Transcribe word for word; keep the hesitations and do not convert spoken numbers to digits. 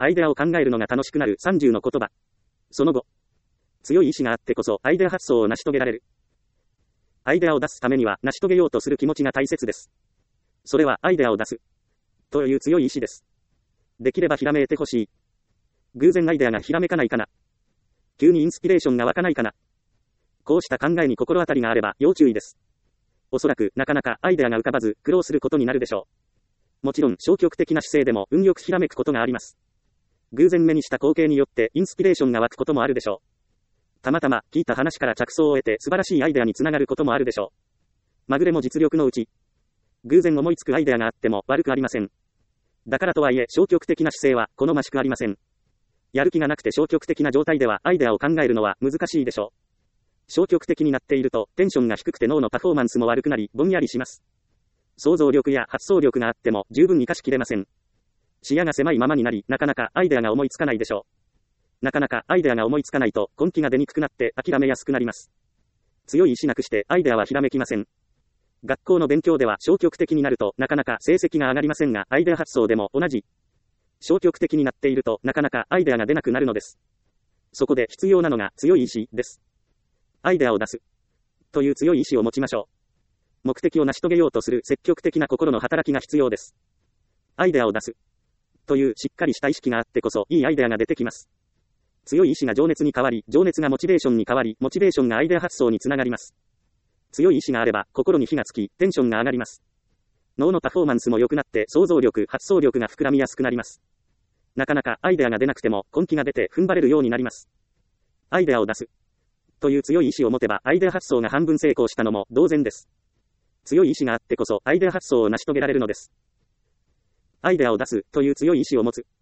アイデアを考えるのが楽しくなるさんじゅうの言葉。その後。強い意志があってこそアイデア発想を成し遂げられる。アイデアを出すためには成し遂げようとする気持ちが大切です。それはアイデアを出す。という強い意志です。できればひらめいてほしい。偶然アイデアがひらめかないかな。急にインスピレーションが湧かないかな。こうした考えに心当たりがあれば要注意です。おそらくなかなかアイデアが浮かばず苦労することになるでしょう。もちろん消極的な姿勢でも運よくひらめくことがあります。偶然目にした光景によってインスピレーションが湧くこともあるでしょう。たまたま聞いた話から着想を得て素晴らしいアイデアにつながることもあるでしょう。まぐれも実力のうち。偶然思いつくアイデアがあっても悪くありません。だからとはいえ消極的な姿勢は好ましくありません。やる気がなくて消極的な状態ではアイデアを考えるのは難しいでしょう。消極的になっているとテンションが低くて脳のパフォーマンスも悪くなりぼんやりします。想像力や発想力があっても十分活かしきれません。視野が狭いままになりなかなかアイデアが思いつかないでしょう。なかなかアイデアが思いつかないと根気が出にくくなって諦めやすくなります。強い意志なくしてアイデアはひらめきません。学校の勉強では消極的になるとなかなか成績が上がりませんが、アイデア発想でも同じ。消極的になっているとなかなかアイデアが出なくなるのです。そこで必要なのが強い意志です。アイデアを出すという強い意志を持ちましょう。目的を成し遂げようとする積極的な心の働きが必要です。アイデアを出すというしっかりした意識があってこそいいアイデアが出てきます。強い意志が情熱に変わり、情熱がモチベーションに変わり、モチベーションがアイデア発想につながります。強い意志があれば心に火がつき、テンションが上がります。脳のパフォーマンスも良くなって想像力、発想力が膨らみやすくなります。なかなかアイデアが出なくても根気が出て踏ん張れるようになります。アイデアを出すという強い意志を持てばアイデア発想が半分成功したのも同然です。強い意志があってこそアイデア発想を成し遂げられるのです。アイデアを出すという強い意志を持つ。